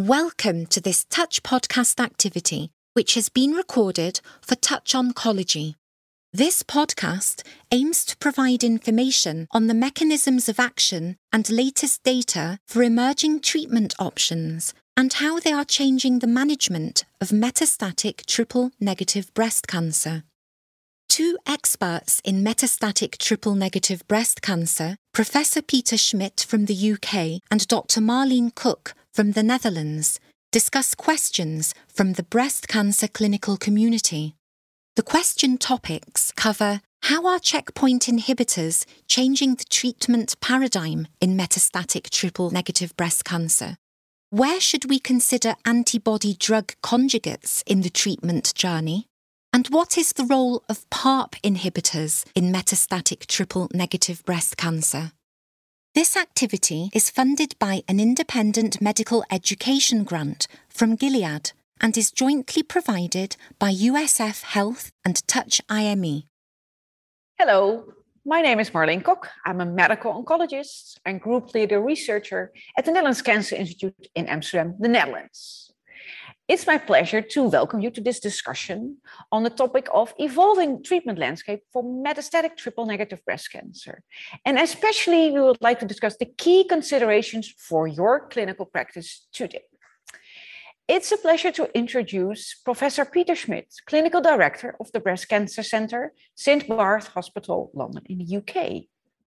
Welcome to this Touch podcast activity, which has been recorded for Touch Oncology. This podcast aims to provide information on the mechanisms of action and latest data for emerging treatment options and how they are changing the management of metastatic triple-negative breast cancer. Two experts in metastatic triple-negative breast cancer, Professor Peter Schmidt from the UK and Dr. Marlene Cook from the Netherlands, discuss questions from the breast cancer clinical community. The question topics cover how are checkpoint inhibitors changing the treatment paradigm in metastatic triple-negative breast cancer? Where should we consider antibody-drug conjugates in the treatment journey? And what is the role of PARP inhibitors in metastatic triple-negative breast cancer? This activity is funded by an independent medical education grant from Gilead and is jointly provided by USF Health and Touch IME. Hello, my name is Marlene Kok. I'm a medical oncologist and group leader researcher at the Netherlands Cancer Institute in Amsterdam, the Netherlands. It's my pleasure to welcome you to this discussion on the topic of evolving treatment landscape for metastatic triple-negative breast cancer. And especially, we would like to discuss the key considerations for your clinical practice today. It's a pleasure to introduce Professor Peter Schmidt, Clinical Director of the Breast Cancer Centre, St. Barth Hospital, London in the UK.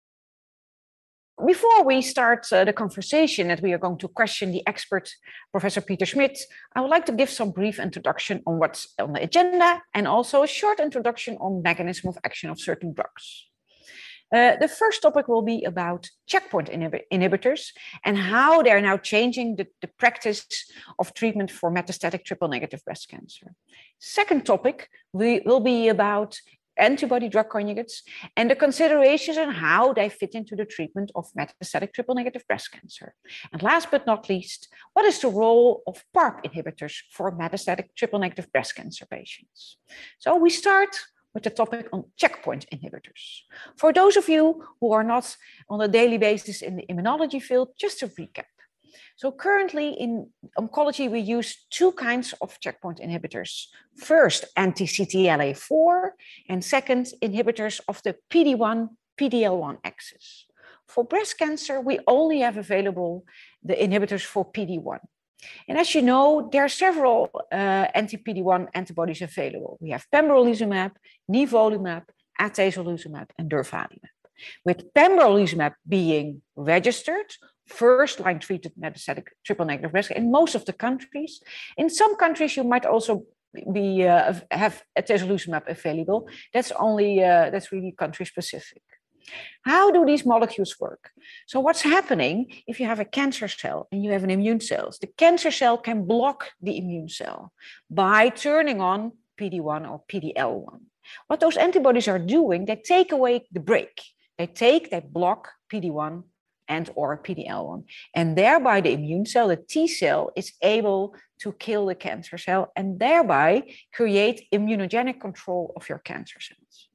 Before we start the conversation that we are going to question the expert, Professor Peter Schmidt, I would like to give some brief introduction on what's on the agenda and also a short introduction on mechanism of action of certain drugs. The first topic will be about checkpoint inhibitors and how they're now changing the practice of treatment for metastatic triple-negative breast cancer. Second topic will be about antibody-drug conjugates and the considerations and how they fit into the treatment of metastatic triple-negative breast cancer. And last but not least, what is the role of PARP inhibitors for metastatic triple-negative breast cancer patients? So we start with the topic on checkpoint inhibitors. For those of you who are not on a daily basis in the immunology field, just to recap. So currently in oncology, we use two kinds of checkpoint inhibitors. First, anti-CTLA-4, and second, inhibitors of the PD-1, PD-L1 axis. For breast cancer, we only have available the inhibitors for PD-1. And as you know, there are several anti-PD-1 antibodies available. We have pembrolizumab, nivolumab, atezolizumab, and durvalumab. With pembrolizumab being registered, first-line treated metastatic triple-negative breast cancer in most of the countries. In some countries, you might also have atezolizumab available. That's really country-specific. How do these molecules work? So what's happening if you have a cancer cell and you have an immune cell? The cancer cell can block the immune cell by turning on PD-1 or PD-L1. What those antibodies are doing, they take away the brake. They block PD-1 and or PD-L1. And thereby the immune cell, the T cell, is able to kill the cancer cell and thereby create immunogenic control of your cancer cells.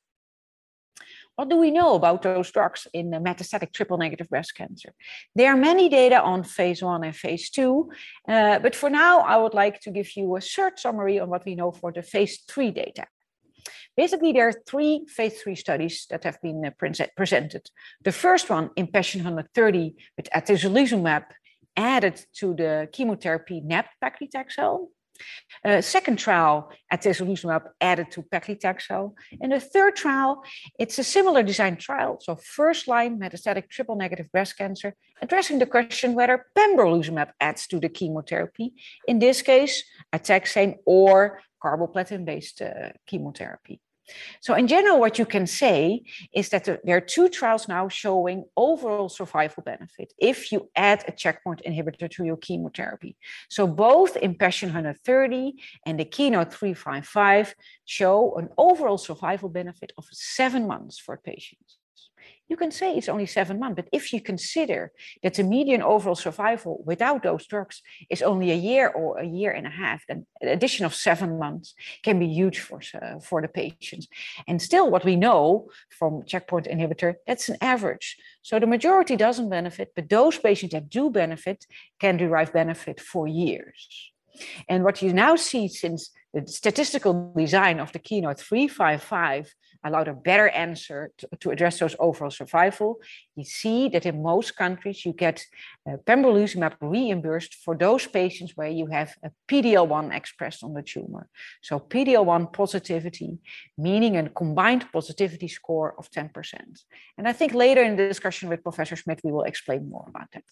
What do we know about those drugs in metastatic triple-negative breast cancer? There are many data on phase 1 and phase 2, but for now, I would like to give you a short summary on what we know for the phase 3 data. Basically, there are 3 phase 3 studies that have been presented. The first one, IMpassion 130, with atezolizumab added to the chemotherapy nab-paclitaxel. Second trial, atezolizumab added to paclitaxel. And the third trial, it's a similar design trial. So first-line metastatic triple-negative breast cancer, addressing the question whether pembrolizumab adds to the chemotherapy. In this case, a taxane or carboplatin-based chemotherapy. So in general, what you can say is that there are 2 trials now showing overall survival benefit if you add a checkpoint inhibitor to your chemotherapy. So both IMpassion 130 and the Keynote 355 show an overall survival benefit of 7 months for patients. You can say it's only 7 months, but if you consider that the median overall survival without those drugs is only a year or a year and a half, then an addition of 7 months can be huge for the patients. And still what we know from checkpoint inhibitor, that's an average. So the majority doesn't benefit, but those patients that do benefit can derive benefit for years. And what you now see, since the statistical design of the Keynote 355 allowed a better answer to address those overall survival, you see that in most countries you get pembrolizumab reimbursed for those patients where you have a PD-L1 expressed on the tumor. So PD-L1 positivity, meaning a combined positivity score of 10%. And I think later in the discussion with Professor Schmidt, we will explain more about that.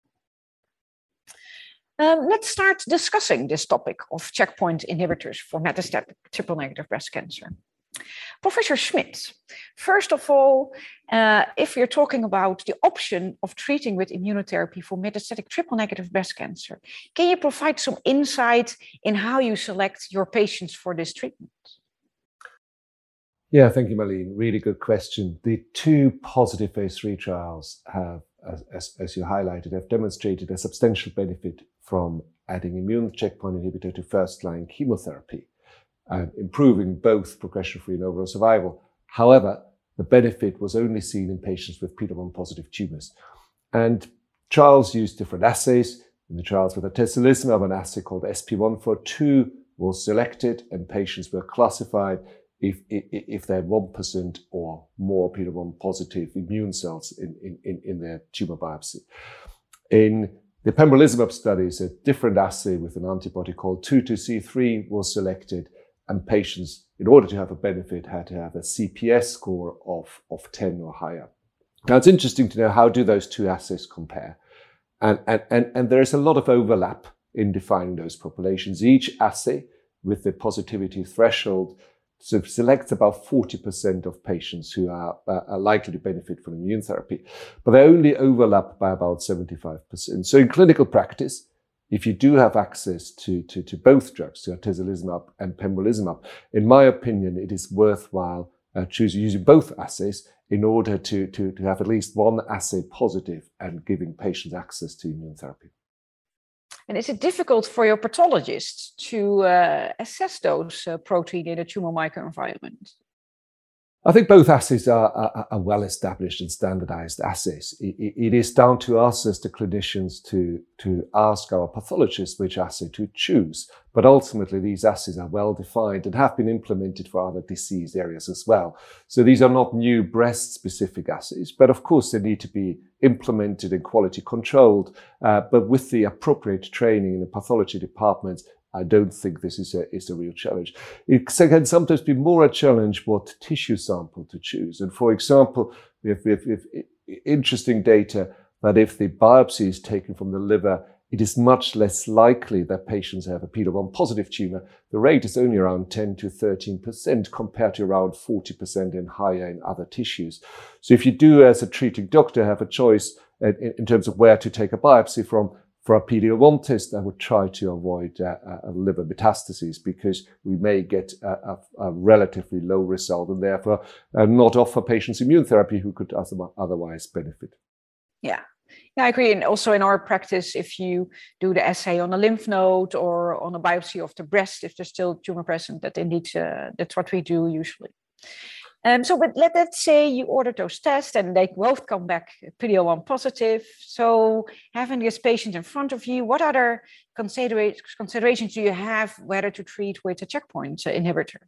Let's start discussing this topic of checkpoint inhibitors for metastatic triple-negative breast cancer. Professor Schmidt, first of all, if you're talking about the option of treating with immunotherapy for metastatic triple-negative breast cancer, can you provide some insight in how you select your patients for this treatment? Yeah, thank you, Marlene. Really good question. The 2 positive phase 3 trials have, as you highlighted, have demonstrated a substantial benefit from adding immune checkpoint inhibitor to first-line chemotherapy, and improving both progression-free and overall survival. However, the benefit was only seen in patients with PD-L1 positive tumors. And trials used different assays. In the trials with atezolizumab, an assay called SP142 was selected, and patients were classified if they had 1% or more PD-L1 positive immune cells in their tumor biopsy. In the pembrolizumab studies, a different assay with an antibody called 22C3 was selected, and patients, in order to have a benefit, had to have a CPS score of 10 or higher. Now, it's interesting to know, how do those 2 assays compare? And there is a lot of overlap in defining those populations. Each assay with the positivity threshold selects about 40% of patients who are likely to benefit from immune therapy, but they only overlap by about 75%. So in clinical practice, if you do have access to both drugs, to atezolizumab and pembrolizumab, in my opinion, it is worthwhile using both assays in order to have at least one assay positive and giving patients access to immune therapy. And is it difficult for your pathologists to assess those protein in a tumor microenvironment? I think both assays are well-established and standardized assays. It is down to us as the clinicians to ask our pathologists which assay to choose. But ultimately, these assays are well-defined and have been implemented for other disease areas as well. So these are not new breast-specific assays, but of course they need to be implemented and quality controlled. But with the appropriate training in the pathology departments, I don't think this is a real challenge. It can sometimes be more a challenge what tissue sample to choose. And for example, we have interesting data that if the biopsy is taken from the liver, it is much less likely that patients have a PD-L1 positive tumor. The rate is only around 10 to 13% compared to around 40% and higher in other tissues. So if you do, as a treating doctor, have a choice in terms of where to take a biopsy from, for a PD-L1 test, I would try to avoid liver metastases, because we may get a relatively low result and therefore not offer patients immune therapy who could otherwise benefit. Yeah, I agree. And also in our practice, if you do the assay on a lymph node or on a biopsy of the breast, if there's still tumor present, that indeed that's what we do usually. But let's say you ordered those tests and they both come back PD-L1 positive. So having this patient in front of you, what other considerations do you have whether to treat with a checkpoint inhibitor?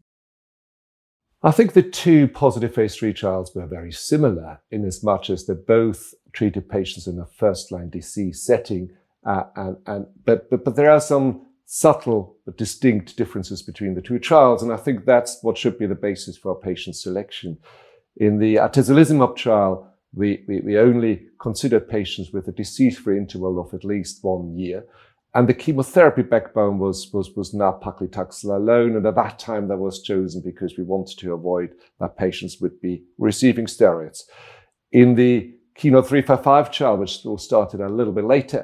I think the 2 positive phase 3 trials were very similar in as much as they both treated patients in a first-line disease setting. But there are some subtle but distinct differences between the 2 trials, and I think that's what should be the basis for patient selection. In the atezolizumab trial, we only considered patients with a disease-free interval of at least 1 year, and the chemotherapy backbone was nab-paclitaxel alone, and at that time that was chosen because we wanted to avoid that patients would be receiving steroids. In the Keynote 355 trial, which started a little bit later,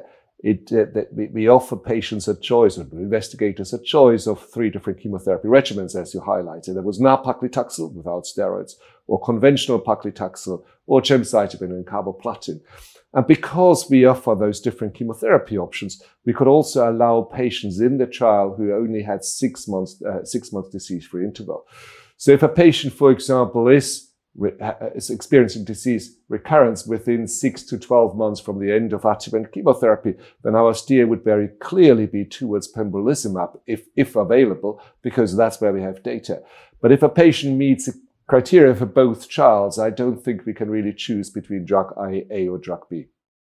we offer patients a choice, or investigators a choice of 3 different chemotherapy regimens, as you highlighted. There was nab-paclitaxel without steroids, or conventional paclitaxel, or gemcitabine and carboplatin. And because we offer those different chemotherapy options, we could also allow patients in the trial who only had 6 months disease-free interval. So if a patient, for example, is experiencing disease recurrence within 6 to 12 months from the end of adjuvant chemotherapy, then our steer would very clearly be towards pembrolizumab if available, because that's where we have data. But if a patient meets criteria for both trials, I don't think we can really choose between drug A or drug B.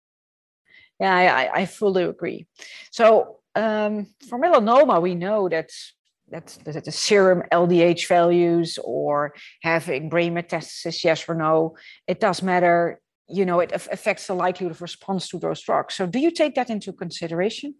Yeah, I fully agree. So for melanoma, we know that the serum LDH values or having brain metastasis, yes or no, it does matter. You know, it affects the likelihood of response to those drugs. So do you take that into consideration?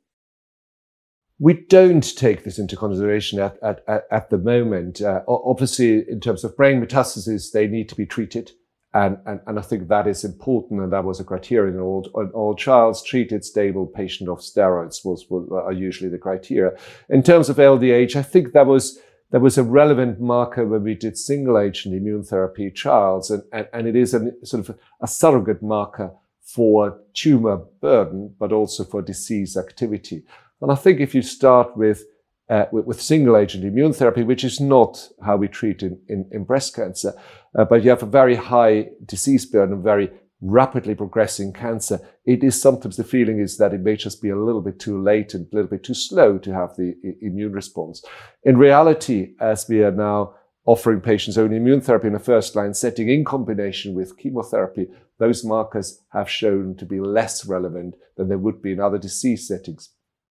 We don't take this into consideration at the moment. Obviously, in terms of brain metastases, they need to be treated. And I think that is important, and that was a criterion in all trials. Treated, stable patient off steroids are usually the criteria. In terms of LDH, I think that was a relevant marker when we did single agent immune therapy trials, and it is a sort of a surrogate marker for tumor burden, but also for disease activity. And I think if you start with single agent immune therapy, which is not how we treat in breast cancer, but you have a very high disease burden, very rapidly progressing cancer, it is sometimes the feeling is that it may just be a little bit too late and a little bit too slow to have the immune response. In reality, as we are now offering patients only immune therapy in a first-line setting in combination with chemotherapy, those markers have shown to be less relevant than they would be in other disease settings.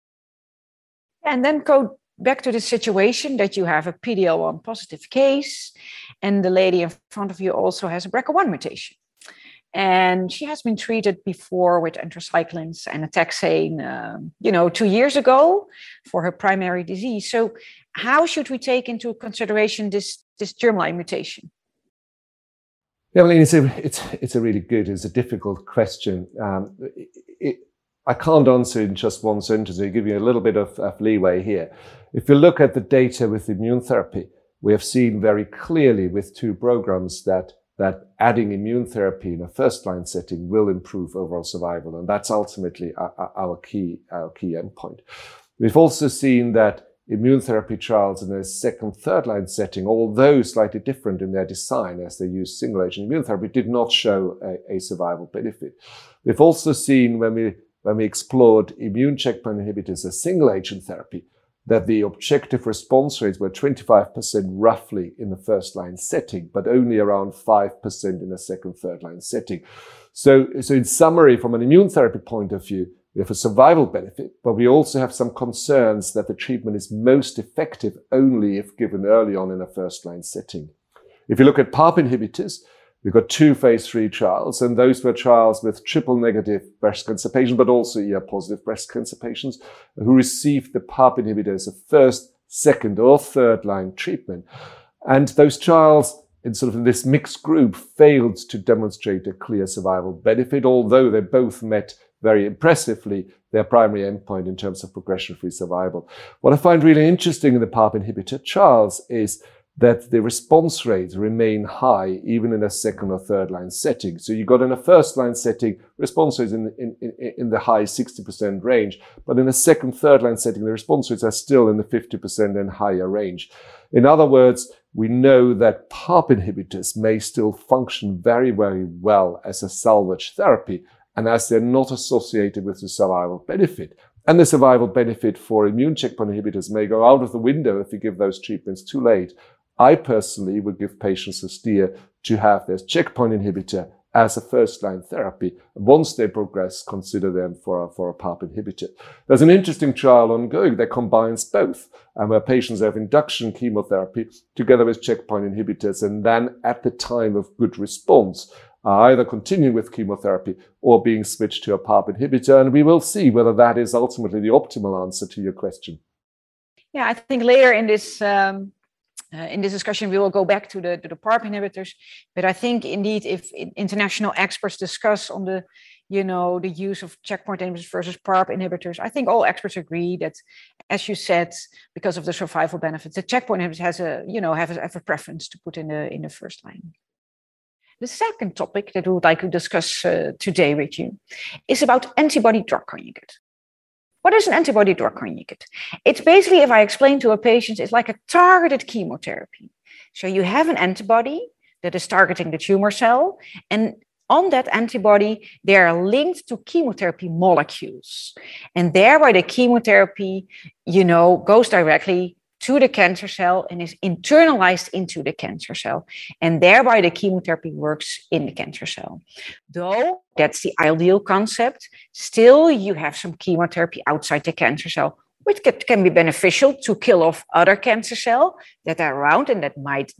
And then go back to the situation that you have a PD-L1 positive case, and the lady in front of you also has a BRCA1 mutation. And she has been treated before with anthracyclines and a taxane, 2 years ago for her primary disease. So how should we take into consideration this germline mutation? Yeah, well, it's a difficult question. I can't answer in just one sentence. I'll give you a little bit of leeway here. If you look at the data with immune therapy, we have seen very clearly with 2 programs that adding immune therapy in a first-line setting will improve overall survival, and that's ultimately our key endpoint. We've also seen that immune therapy trials in a second, third-line setting, although slightly different in their design as they use single-agent immune therapy, did not show a survival benefit. We've also seen when we explored immune checkpoint inhibitors as single-agent therapy, that the objective response rates were 25% roughly in the first-line setting, but only around 5% in a second, third-line setting. So in summary, from an immune therapy point of view, we have a survival benefit, but we also have some concerns that the treatment is most effective only if given early on in a first-line setting. If you look at PARP inhibitors, we've got 2 phase 3 trials, and those were trials with triple-negative breast cancer patients, but also ER-positive breast cancer patients who received the PARP inhibitor as a first, second, or third-line treatment. And those trials, in this mixed group, failed to demonstrate a clear survival benefit, although they both met very impressively their primary endpoint in terms of progression-free survival. What I find really interesting in the PARP inhibitor trials is that the response rates remain high even in a second or third line setting. So you got in a first line setting, response rates in the high 60% range, but in a second, third line setting, the response rates are still in the 50% and higher range. In other words, we know that PARP inhibitors may still function very, very well as a salvage therapy, and as they're not associated with the survival benefit. And the survival benefit for immune checkpoint inhibitors may go out of the window if you give those treatments too late. I personally would give patients a steer to have their checkpoint inhibitor as a first-line therapy. Once they progress, consider them for a PARP inhibitor. There's an interesting trial ongoing that combines both, and where patients have induction chemotherapy together with checkpoint inhibitors, and then at the time of good response, are either continuing with chemotherapy or being switched to a PARP inhibitor. And we will see whether that is ultimately the optimal answer to your question. Yeah, I think later in this discussion, we will go back to the PARP inhibitors. But I think indeed, if international experts discuss on the use of checkpoint inhibitors versus PARP inhibitors, I think all experts agree that, as you said, because of the survival benefits, the checkpoint inhibitors have a preference to put in the first line. The second topic that we would like to discuss today with you is about antibody-drug conjugate. What is an antibody-drug conjugate? It's basically, if I explain to a patient, it's like a targeted chemotherapy. So you have an antibody that is targeting the tumor cell, and on that antibody, they are linked to chemotherapy molecules. And thereby the chemotherapy, goes directly to the cancer cell and is internalized into the cancer cell. And thereby the chemotherapy works in the cancer cell. Though that's the ideal concept, still you have some chemotherapy outside the cancer cell, which can be beneficial to kill off other cancer cells that are around and that might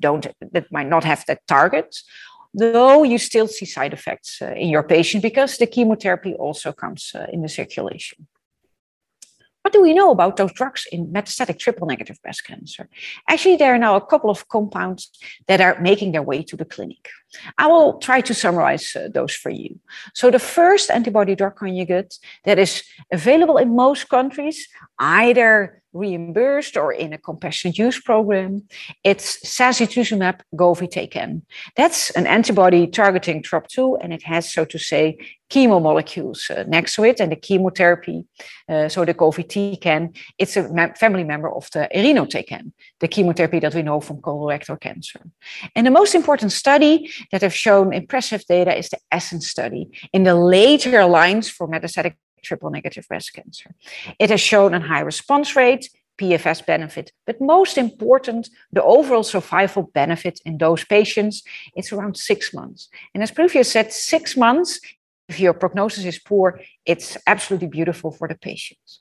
not have that target. Though you still see side effects in your patient because the chemotherapy also comes in the circulation. What do we know about those drugs in metastatic triple-negative breast cancer? Actually, there are now a couple of compounds that are making their way to the clinic. I will try to summarize those for you. So the first antibody-drug conjugate that is available in most countries, either reimbursed or in a compassionate use program, it's sacituzumab govitecan. That's an antibody targeting TROP2, and it has, so to say, chemo molecules next to it, and the chemotherapy, so the govitecan, it's a family member of the irinotecan, the chemotherapy that we know from colorectal cancer. And the most important study that have shown impressive data is the ESSENCE study in the later lines for metastatic triple-negative breast cancer. It has shown a high response rate, PFS benefit, but most important, the overall survival benefit in those patients, it's around 6 months. And as previously said, 6 months, if your prognosis is poor, it's absolutely beautiful for the patients.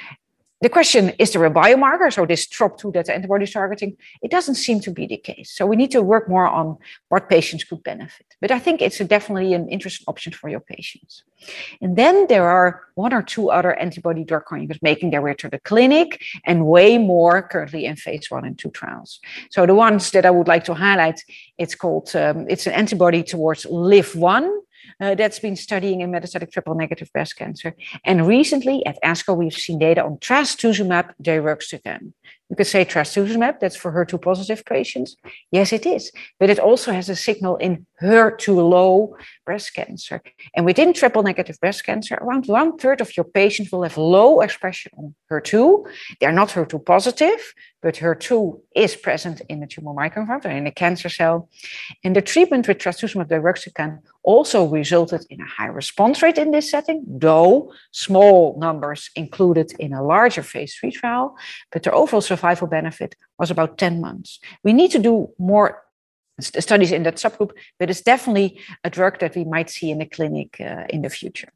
The question, is there a biomarker? So this TROP2 that the antibody is targeting, it doesn't seem to be the case. So we need to work more on what patients could benefit. But I think it's definitely an interesting option for your patients. And then there are 1 or 2 other antibody drug conjugates making their way to the clinic and way more currently in phase 1 and 2 trials. So the ones that I would like to highlight, it's an antibody towards LIV-1. That's been studying in metastatic triple-negative breast cancer. And recently at ASCO, we've seen data on trastuzumab deruxtecan. You could say trastuzumab, that's for HER2-positive patients. Yes, it is. But it also has a signal in HER2-low breast cancer. And within triple-negative breast cancer, around 1/3 of your patients will have low expression on HER2. They're not HER2-positive, but HER2 is present in the tumor microenvironment, in the cancer cell. And the treatment with trastuzumab deruxtecan also resulted in a high response rate in this setting, though small numbers included in a larger phase 3 trial, but the overall survival benefit was about 10 months. We need to do more studies in that subgroup, but it's definitely a drug that we might see in the clinic in the future.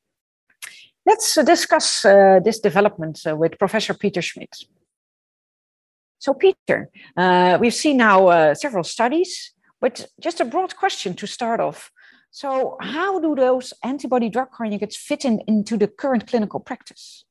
Let's discuss this development with Professor Peter Schmidt. So Peter, we've seen now several studies, but just a broad question to start off. So how do those antibody-drug conjugates fit into the current clinical practice?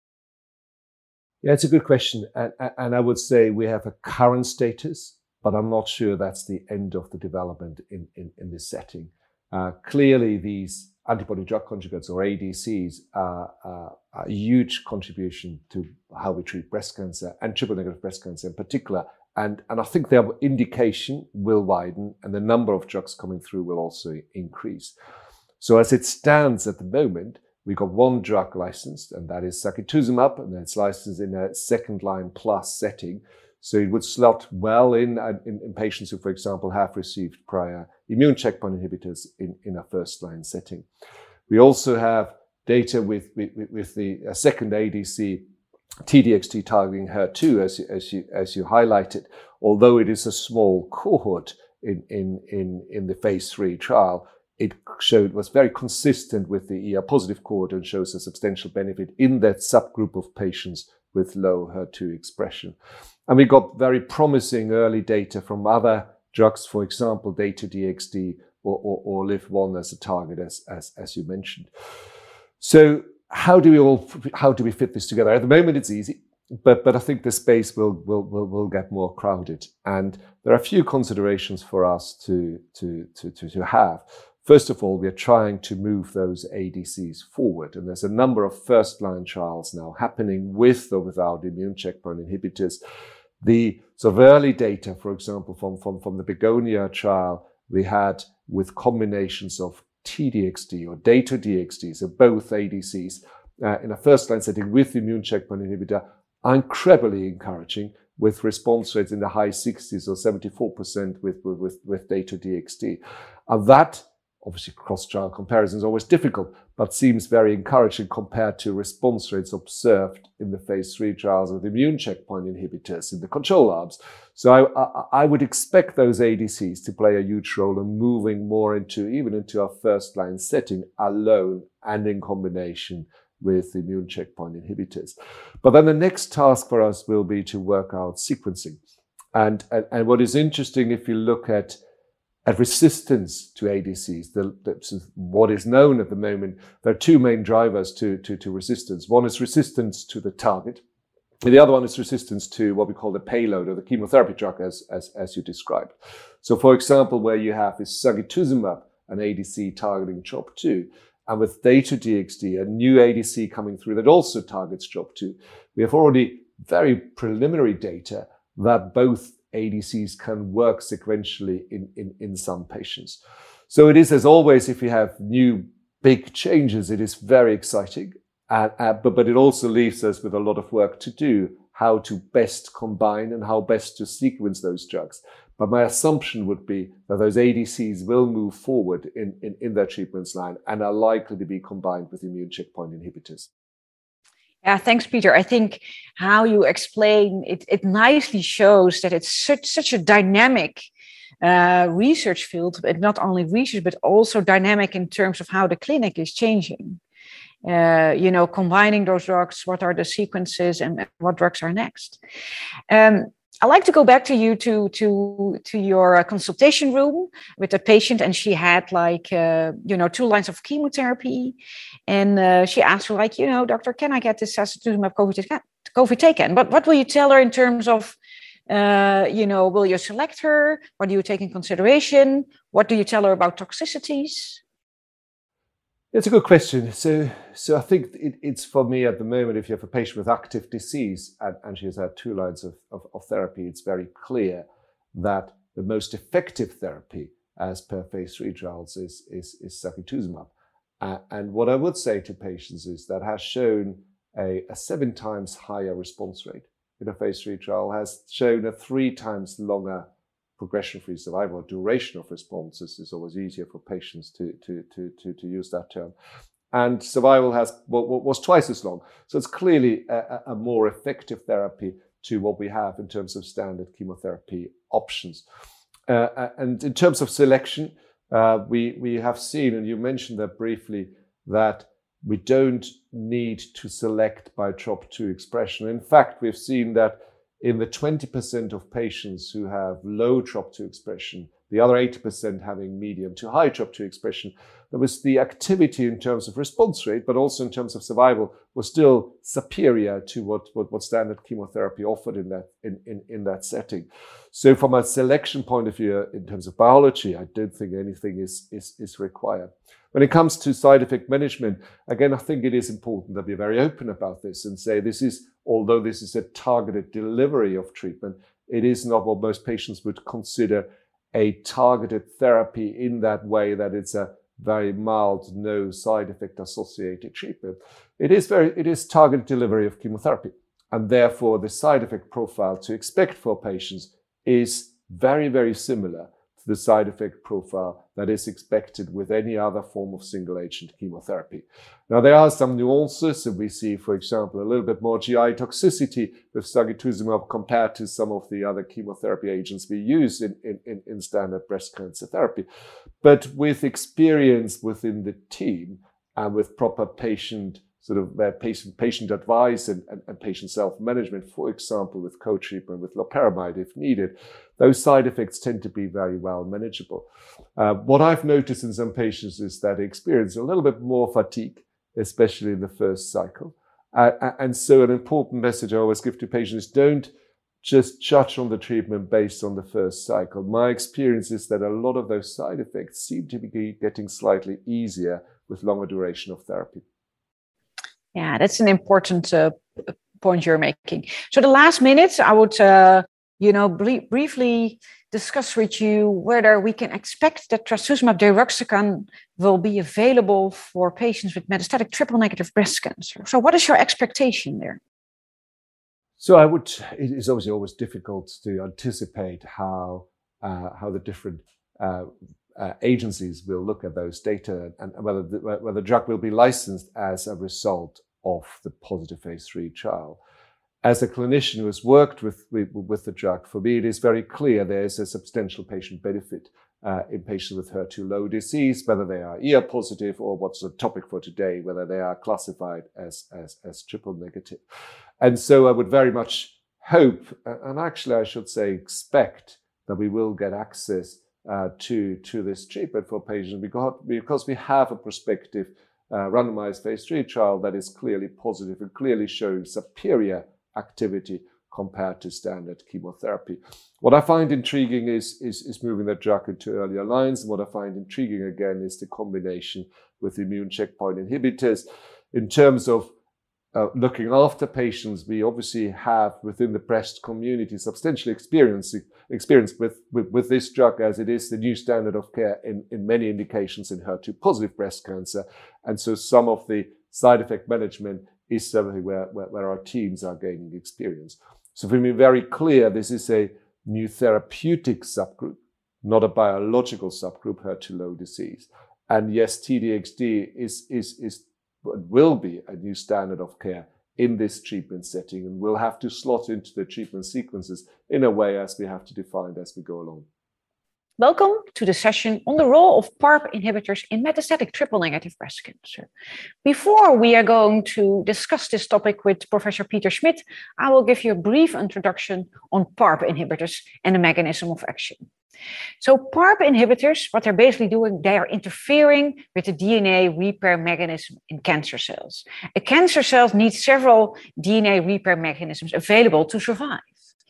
Yeah, it's a good question. And I would say we have a current status, but I'm not sure that's the end of the development in this setting. Clearly, these antibody-drug conjugates, or ADCs, are a huge contribution to how we treat breast cancer and triple-negative breast cancer in particular. And I think their indication will widen and the number of drugs coming through will also increase. So as it stands at the moment, we've got 1 drug licensed, and that is sacituzumab, and it's licensed in a second-line plus setting. So it would slot well in patients who, for example, have received prior immune checkpoint inhibitors in a first-line setting. We also have data with the second ADC, T-DXd targeting HER2, as you highlighted, although it is a small cohort in the phase 3 trial, it was very consistent with the ER-positive cohort and shows a substantial benefit in that subgroup of patients with low HER2 expression. And we got very promising early data from other drugs, for example, Dato-DXd or LIV-1 as a target, as you mentioned. So how do we fit this together? At the moment, it's easy, but I think the space will get more crowded, and there are a few considerations for us to have. First of all, we are trying to move those ADCs forward, and there's a number of first-line trials now happening with or without immune checkpoint inhibitors. The sort of early data, for example, from the Begonia trial, we had with combinations of T-DXd or Dato-DXd, so both ADCs, in a first-line setting with immune checkpoint inhibitor, are incredibly encouraging, with response rates in the high 60s or 74% with Dato-DXd. And that, obviously cross-trial comparison is always difficult, but seems very encouraging compared to response rates observed in the phase 3 trials with immune checkpoint inhibitors in the control arms. So I would expect those ADCs to play a huge role in moving more into our first-line setting alone and in combination with immune checkpoint inhibitors. But then the next task for us will be to work out sequencing. And what is interesting, if you look at resistance to ADCs, what is known at the moment, there are two main drivers to resistance. One is resistance to the target, and the other one is resistance to what we call the payload or the chemotherapy drug, as you described. So, for example, where you have this sagistumab, an ADC targeting TROP2, and with Dato-DXd, a new ADC coming through that also targets TROP2, we have already very preliminary data that both ADCs can work sequentially in some patients. So it is, as always, if you have new big changes, it is very exciting, but it also leaves us with a lot of work to do, how to best combine and how best to sequence those drugs. But my assumption would be that those ADCs will move forward in their treatments line and are likely to be combined with immune checkpoint inhibitors. Yeah, thanks, Peter. I think how you explain it nicely shows that it's such a dynamic research field, but not only research, but also dynamic in terms of how the clinic is changing. Combining those drugs, what are the sequences and what drugs are next? I'd like to go back to you to your consultation room with a patient, and she had 2 lines of chemotherapy, and she asked her doctor, can I get this sacituzumab govitecan? But what will you tell her in terms of, will you select her? What do you take in consideration? What do you tell her about toxicities? It's a good question. So I think it's for me at the moment, if you have a patient with active disease and she has had 2 lines of therapy, it's very clear that the most effective therapy as per phase 3 trials is sacituzumab. And what I would say to patients is that has shown a 7 times higher response rate in a phase 3 trial, has shown a 3 times longer progression-free survival, duration of responses is always easier for patients to use that term. And survival was twice as long. So it's clearly a more effective therapy to what we have in terms of standard chemotherapy options. And in terms of selection, we have seen, and you mentioned that briefly, that we don't need to select by TROP2 expression. In fact, we've seen that in the 20% of patients who have low TROP2 expression, the other 80% having medium to high TROP2 expression, there was the activity in terms of response rate, but also in terms of survival, was still superior to what standard chemotherapy offered in that setting. So from a selection point of view, in terms of biology, I don't think anything is required. When it comes to side effect management, again, I think it is important that we're very open about this and say although this is a targeted delivery of treatment, it is not what most patients would consider a targeted therapy in that way, that it's a very mild, no side effect associated treatment. It is targeted delivery of chemotherapy, and therefore the side effect profile to expect for patients is very, very similar to the side effect profile that is expected with any other form of single agent chemotherapy. Now, there are some nuances, and we see, for example, a little bit more GI toxicity with sacituzumab compared to some of the other chemotherapy agents we use in standard breast cancer therapy. But with experience within the team and with proper patient patient advice and patient self-management, for example, with co-treatment with loperamide if needed, those side effects tend to be very well manageable. What I've noticed in some patients is that they experience a little bit more fatigue, especially in the first cycle. And so an important message I always give to patients is don't just judge on the treatment based on the first cycle. My experience is that a lot of those side effects seem to be getting slightly easier with longer duration of therapy. Yeah, that's an important point you're making. So the last minutes, I would, briefly discuss with you whether we can expect that trastuzumab deruxtecan will be available for patients with metastatic triple-negative breast cancer. So what is your expectation there? So it is obviously always difficult to anticipate how the different agencies will look at those data and whether the drug will be licensed as a result of the positive phase 3 trial. As a clinician who has worked with the drug, for me, it is very clear there is a substantial patient benefit in patients with HER2-low disease, whether they are ER positive or what's the topic for today, whether they are classified as triple negative. And so I would very much hope, and actually I should say expect, that we will get access to this treatment for patients because we have a prospective randomized phase 3 trial that is clearly positive and clearly showing superior activity compared to standard chemotherapy. What I find intriguing is moving the drug into earlier lines. And what I find intriguing again is the combination with immune checkpoint inhibitors. In terms of looking after patients, we obviously have within the breast community substantial experience with this drug, as it is the new standard of care in many indications in HER2 positive breast cancer. And so some of the side effect management is something where our teams are gaining experience. So for me, very clear, this is a new therapeutic subgroup, not a biological subgroup, HER2-low disease. And yes, T-DXd will be a new standard of care in this treatment setting, and we'll have to slot into the treatment sequences in a way as we have to define as we go along. Welcome to the session on the role of PARP inhibitors in metastatic triple-negative breast cancer. Before we are going to discuss this topic with Professor Peter Schmidt, I will give you a brief introduction on PARP inhibitors and the mechanism of action. So PARP inhibitors, what they're basically doing, they are interfering with the DNA repair mechanism in cancer cells. A cancer cell needs several DNA repair mechanisms available to survive.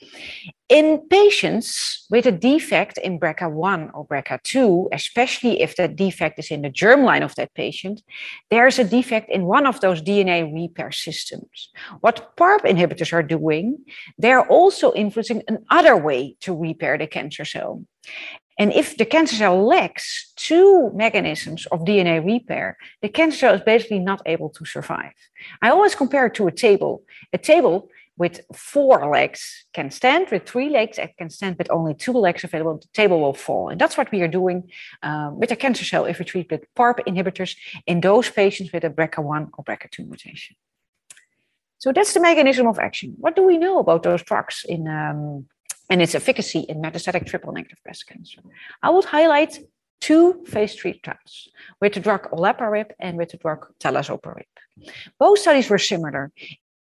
In patients with a defect in BRCA1 or BRCA2, especially if the defect is in the germline of that patient, there's a defect in one of those DNA repair systems. What PARP inhibitors are doing, they're also influencing another way to repair the cancer cell. And if the cancer cell lacks two mechanisms of DNA repair, the cancer cell is basically not able to survive. I always compare it to a table. A table with 4 legs can stand, with 3 legs it can stand, with only 2 legs available, the table will fall. And that's what we are doing with a cancer cell if we treat with PARP inhibitors in those patients with a BRCA1 or BRCA2 mutation. So that's the mechanism of action. What do we know about those drugs and its efficacy in metastatic triple-negative breast cancer? I would highlight 2 phase 3 trials with the drug olaparib and with the drug talazoparib. Both studies were similar.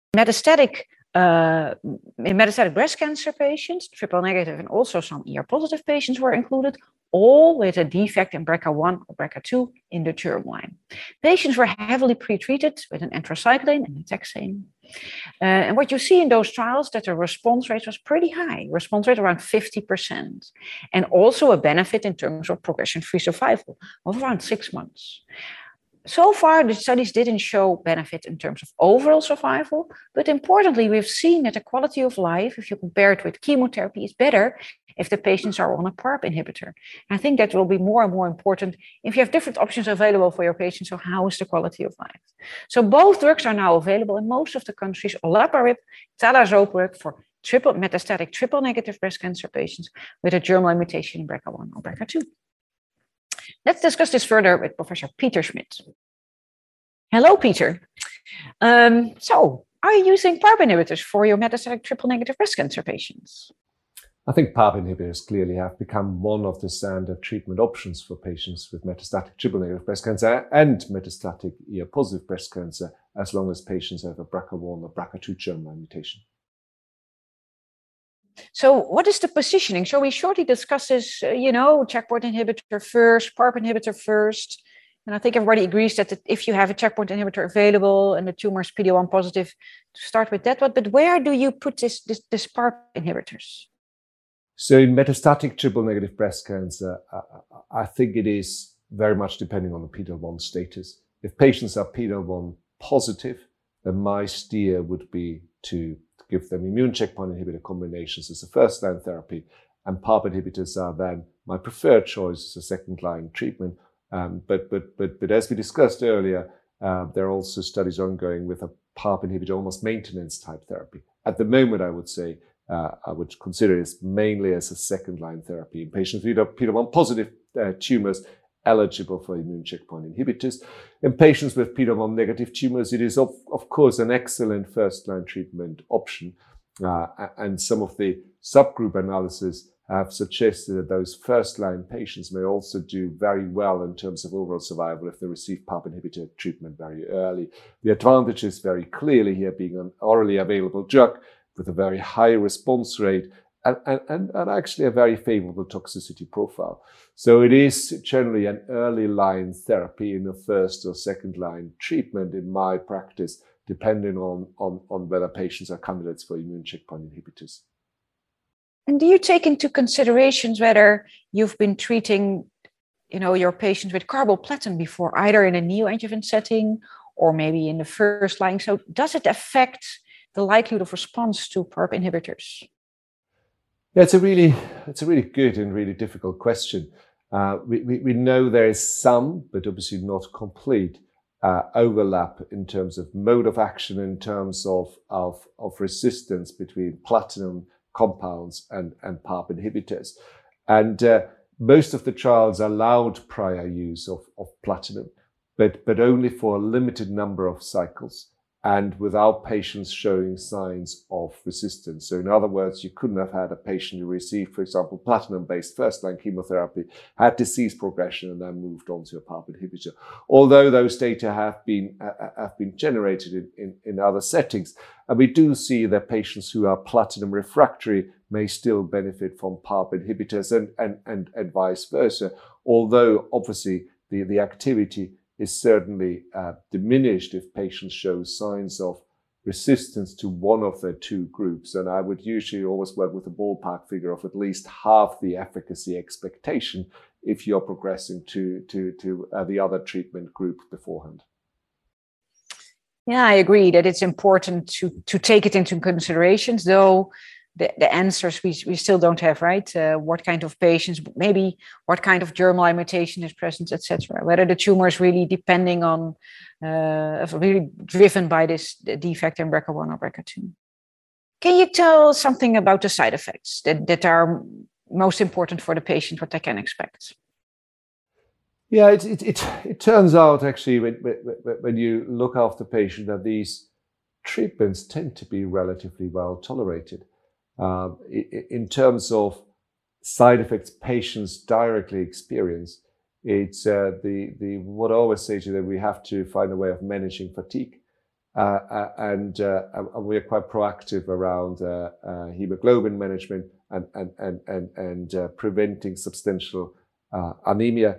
In metastatic breast cancer patients, triple negative and also some ER positive patients were included, all with a defect in BRCA1 or BRCA2 in the germline. Patients were heavily pretreated with an anthracycline and a taxane. And what you see in those trials that the response rate was pretty high, response rate around 50%, and also a benefit in terms of progression-free survival of around 6 months. So far, the studies didn't show benefit in terms of overall survival, but importantly, we've seen that the quality of life, if you compare it with chemotherapy, is better if the patients are on a PARP inhibitor. I think that will be more and more important if you have different options available for your patients. So how is the quality of life? So both drugs are now available in most of the countries, olaparib, talazoparib for metastatic triple-negative breast cancer patients with a germline mutation in BRCA1 or BRCA2. Let's discuss this further with Professor Peter Schmidt. Hello, Peter. So, are you using PARP inhibitors for your metastatic triple-negative breast cancer patients? I think PARP inhibitors clearly have become one of the standard treatment options for patients with metastatic triple-negative breast cancer and metastatic ER-positive breast cancer, as long as patients have a BRCA1 or BRCA2 germline mutation. So what is the positioning? Shall we shortly discuss this, checkpoint inhibitor first, PARP inhibitor first? And I think everybody agrees that if you have a checkpoint inhibitor available and the tumor is PD-L1 positive, to start with that one. But where do you put this PARP inhibitors? So in metastatic triple-negative breast cancer, I think it is very much depending on the PD-L1 status. If patients are PD-L1 positive, then my steer would be to give them immune checkpoint inhibitor combinations as a first-line therapy and PARP inhibitors are then my preferred choice as a second-line treatment. But as we discussed earlier, there are also studies ongoing with a PARP inhibitor, almost maintenance type therapy. At the moment, I would say, I would consider this mainly as a second-line therapy in patients with PD-L1 positive tumors eligible for immune checkpoint inhibitors. In patients with PD-L1 negative tumors, it is of course an excellent first-line treatment option. And some of the subgroup analysis have suggested that those first-line patients may also do very well in terms of overall survival if they receive PARP inhibitor treatment very early. The advantage is very clearly here being an orally available drug with a very high response rate and actually a very favorable toxicity profile. So it is generally an early line therapy in a first or second line treatment in my practice, depending on whether patients are candidates for immune checkpoint inhibitors. And do you take into considerations whether you've been treating, your patients with carboplatin before, either in a neoadjuvant setting or maybe in the first line? So does it affect the likelihood of response to PARP inhibitors? Yeah, it's a really good and really difficult question. We know there is some, but obviously not complete, overlap in terms of mode of action, in terms of resistance between platinum compounds and PARP inhibitors. And most of the trials allowed prior use of platinum, but only for a limited number of cycles and without patients showing signs of resistance. So in other words, you couldn't have had a patient who received, for example, platinum-based first-line chemotherapy, had disease progression, and then moved on to a PARP inhibitor. Although those data have been generated in other settings, and we do see that patients who are platinum refractory may still benefit from PARP inhibitors and vice versa, although obviously the activity is certainly diminished if patients show signs of resistance to one of the two groups. And I would usually always work with a ballpark figure of at least half the efficacy expectation if you're progressing to the other treatment group beforehand. Yeah, I agree that it's important to take it into considerations, though the answers we still don't have, right? What kind of patients, maybe what kind of germline mutation is present, etc. Whether the tumor is really depending on, really driven by this defect in BRCA1 or BRCA2. Can you tell something about the side effects that are most important for the patient, what they can expect? Yeah, it turns out actually when you look after patient that these treatments tend to be relatively well tolerated. In terms of side effects patients directly experience, it's what I always say to them, we have to find a way of managing fatigue, and we are quite proactive around hemoglobin management and preventing substantial anemia.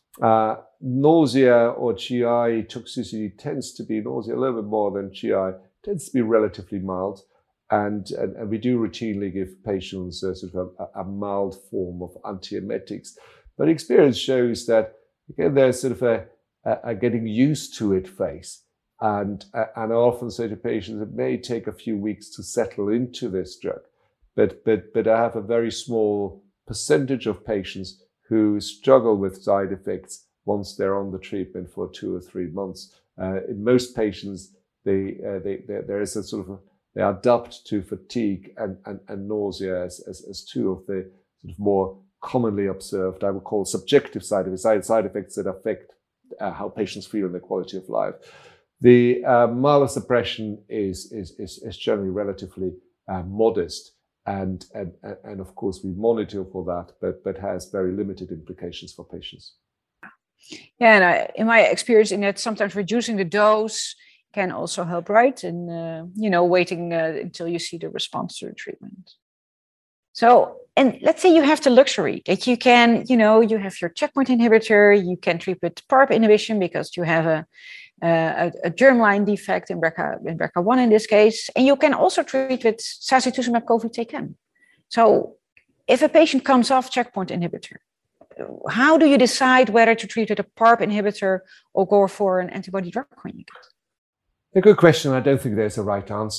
Nausea or GI toxicity tends to be nausea a little bit more than GI, tends to be relatively mild. And we do routinely give patients sort of a mild form of antiemetics. But experience shows that, again, there's sort of a getting used to it phase. And I often say to patients, it may take a few weeks to settle into this drug. But I have a very small percentage of patients who struggle with side effects once they're on the treatment for 2 or 3 months. In most patients, there is a sort of they adapt to fatigue and nausea as two of the sort of more commonly observed, I would call subjective side effects that affect how patients feel and their quality of life. The myelosuppression is generally relatively modest, and of course we monitor for that, but has very limited implications for patients. Yeah, and in my experience in that, sometimes reducing the dose can also help, right? And, waiting until you see the response to the treatment. So, and let's say you have the luxury that you can, you have your checkpoint inhibitor, you can treat with PARP inhibition because you have a germline defect in BRCA1 in this case, and you can also treat with sacituzumab govitecan. So if a patient comes off checkpoint inhibitor, how do you decide whether to treat with a PARP inhibitor or go for an antibody drug conjugate? A good question. I don't think there's a right answer.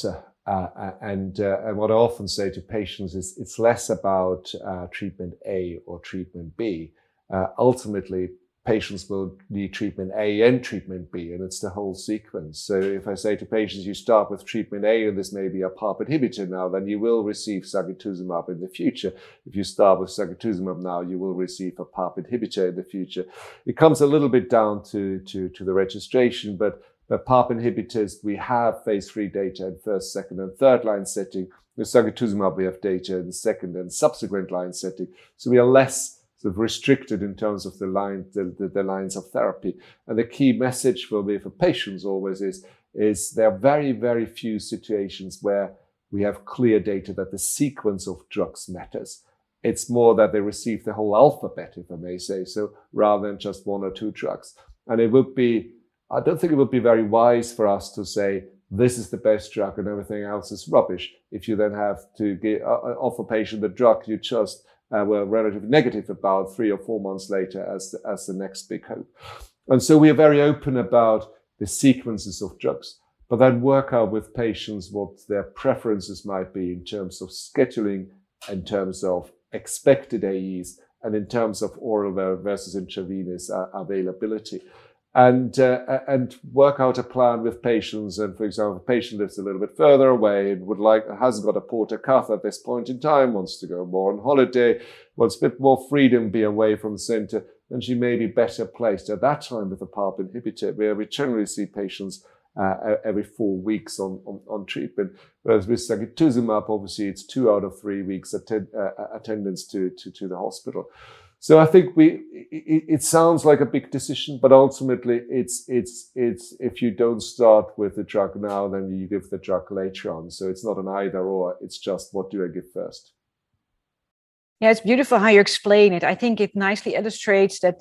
And what I often say to patients is it's less about treatment A or treatment B. Ultimately, patients will need treatment A and treatment B, and it's the whole sequence. So if I say to patients, you start with treatment A, and this may be a PARP inhibitor now, then you will receive sacituzumab in the future. If you start with sacituzumab now, you will receive a PARP inhibitor in the future. It comes a little bit down to the registration, but PARP inhibitors, we have phase 3 data in first, second, and third line setting. With sacituzumab, we have data in second and subsequent line setting. So we are less sort of restricted in terms of the lines of therapy. And the key message for me, for patients always is there are very, very few situations where we have clear data that the sequence of drugs matters. It's more that they receive the whole alphabet, if I may say so, rather than just one or two drugs. And I don't think it would be very wise for us to say, this is the best drug and everything else is rubbish. If you then have to offer a patient a drug you just were relatively negative about 3 or 4 months later as the next big hope. And so we are very open about the sequences of drugs, but then work out with patients what their preferences might be in terms of scheduling, in terms of expected AEs, and in terms of oral versus intravenous availability. And work out a plan with patients. And for example, if a patient lives a little bit further away and hasn't got a porta cath at this point in time, wants to go more on holiday, wants a bit more freedom, be away from the center, then she may be better placed at that time with a PARP inhibitor, where we generally see patients every 4 weeks on treatment. Whereas with sacituzumab, obviously it's 2 out of 3 weeks attendance to the hospital. So I think it sounds like a big decision, but ultimately it's if you don't start with the drug now, then you give the drug later on. So it's not an either or, it's just what do I give first? Yeah, it's beautiful how you explain it. I think it nicely illustrates that,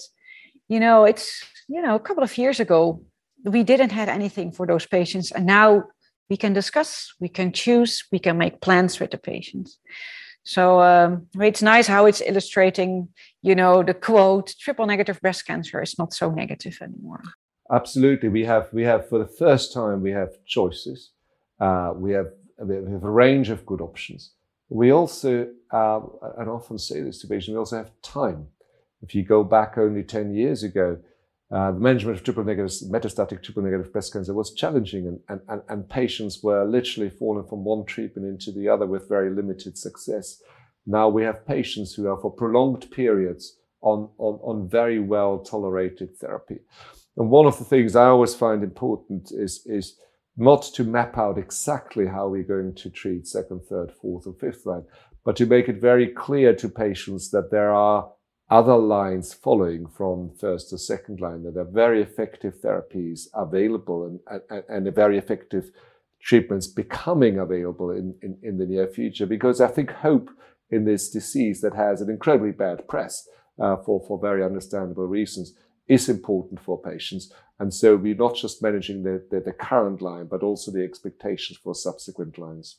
a couple of years ago, we didn't have anything for those patients. And now we can discuss, we can choose, we can make plans with the patients. So it's nice how it's illustrating, the quote, triple negative breast cancer is not so negative anymore. Absolutely. We have for the first time, we have choices. We have a range of good options. We also, and I often say this to patients, we also have time. If you go back only 10 years ago, the management of metastatic triple negative breast cancer was challenging, and patients were literally falling from one treatment into the other with very limited success. Now we have patients who are for prolonged periods on very well tolerated therapy. And one of the things I always find important is not to map out exactly how we're going to treat second, third, fourth, or fifth line, but to make it very clear to patients that there are other lines following from first to second line, that are very effective therapies available and very effective treatments becoming available in the near future. Because I think hope in this disease that has an incredibly bad press for very understandable reasons is important for patients. And so we're not just managing the current line, but also the expectations for subsequent lines.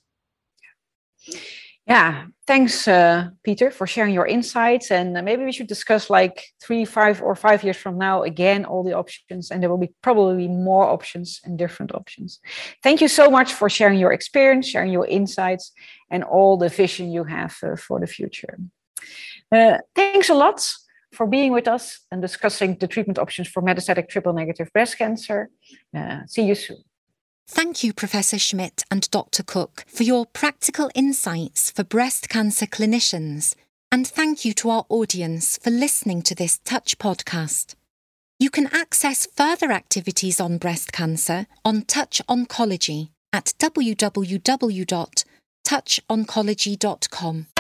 Yeah, thanks, Peter, for sharing your insights. And maybe we should discuss 3, 5, or 5 years from now, again, all the options, and there will be probably more options and different options. Thank you so much for sharing your experience, sharing your insights, and all the vision you have for the future. Thanks a lot for being with us and discussing the treatment options for metastatic triple negative breast cancer. See you soon. Thank you, Professor Schmidt and Dr. Cook, for your practical insights for breast cancer clinicians. And thank you to our audience for listening to this Touch podcast. You can access further activities on breast cancer on Touch Oncology at www.touchoncology.com.